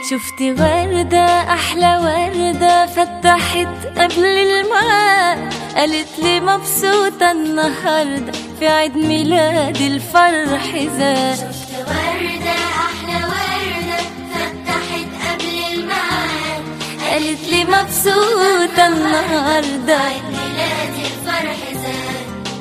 شفت وردة أحلى وردة فتحت قبل الميعاد، قالت لي مبسوطة النهاردة في عيد ميلادي الفرح زاد. شفت وردة أحلى وردة فتحت قبل الميعاد، قالت لي مبسوطة النهاردة عيد ميلادي الفرح زاد.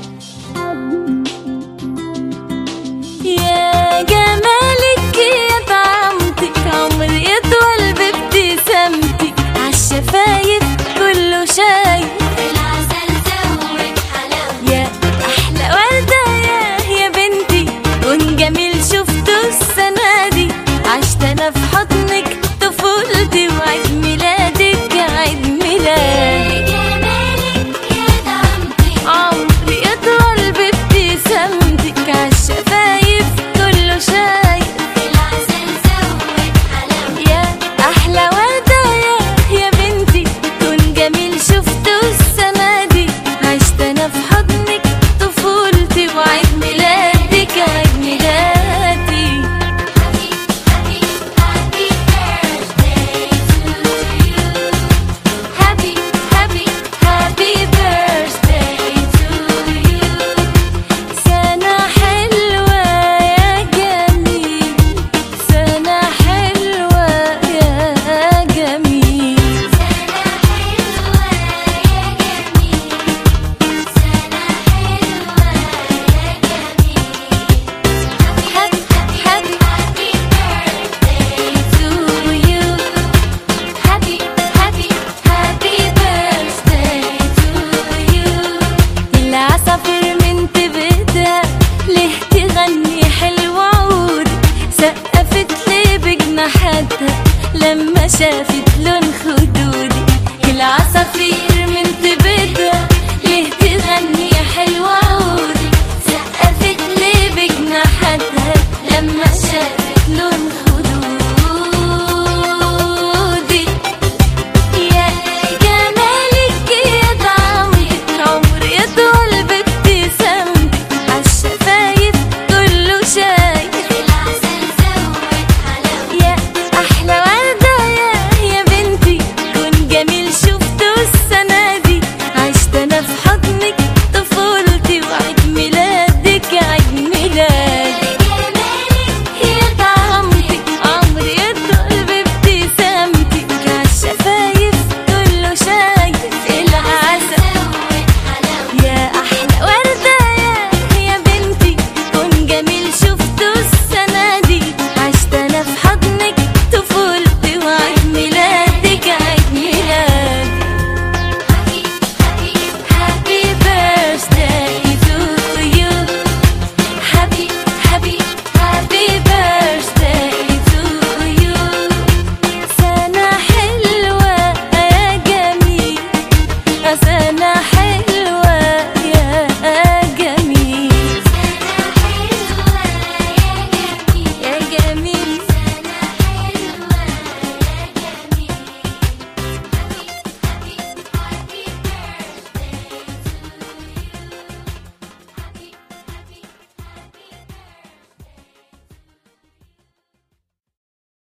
يا جمالك يا طعمتك، عمري يطول بابتسامتك، عالشفايف كله شايف العسل زود حلاوتك. يا أحلى وردة يا بنتي، كون جميل شفته السنة دي، عشت أنا في حضنك طفولتي، وعيد ميلادك عيد ميلادي. يا جمالك يا طعمتك، عمري يطول بابتسامتك، عالشفايف كله شايف العسل زود حلاوتك. يا أحلى وردة يا بنتي، كون جميل شفته السنة دي، عشت أنا في حضنك طفولتي، وعيد ميلادك عيد ميلادي. Happy birthday to you. سنة حلوة يا جميل، سنة حلوة يا جميل. سنة حلوة يا جميل، سنة حلوة يا جميل. Happy birthday to you. happy birthday to you. العصافير من تبتها ليه تغني حلو عود، سقفت لي بجناحاتها لما شافت لون خدودي. العصافير من تبتها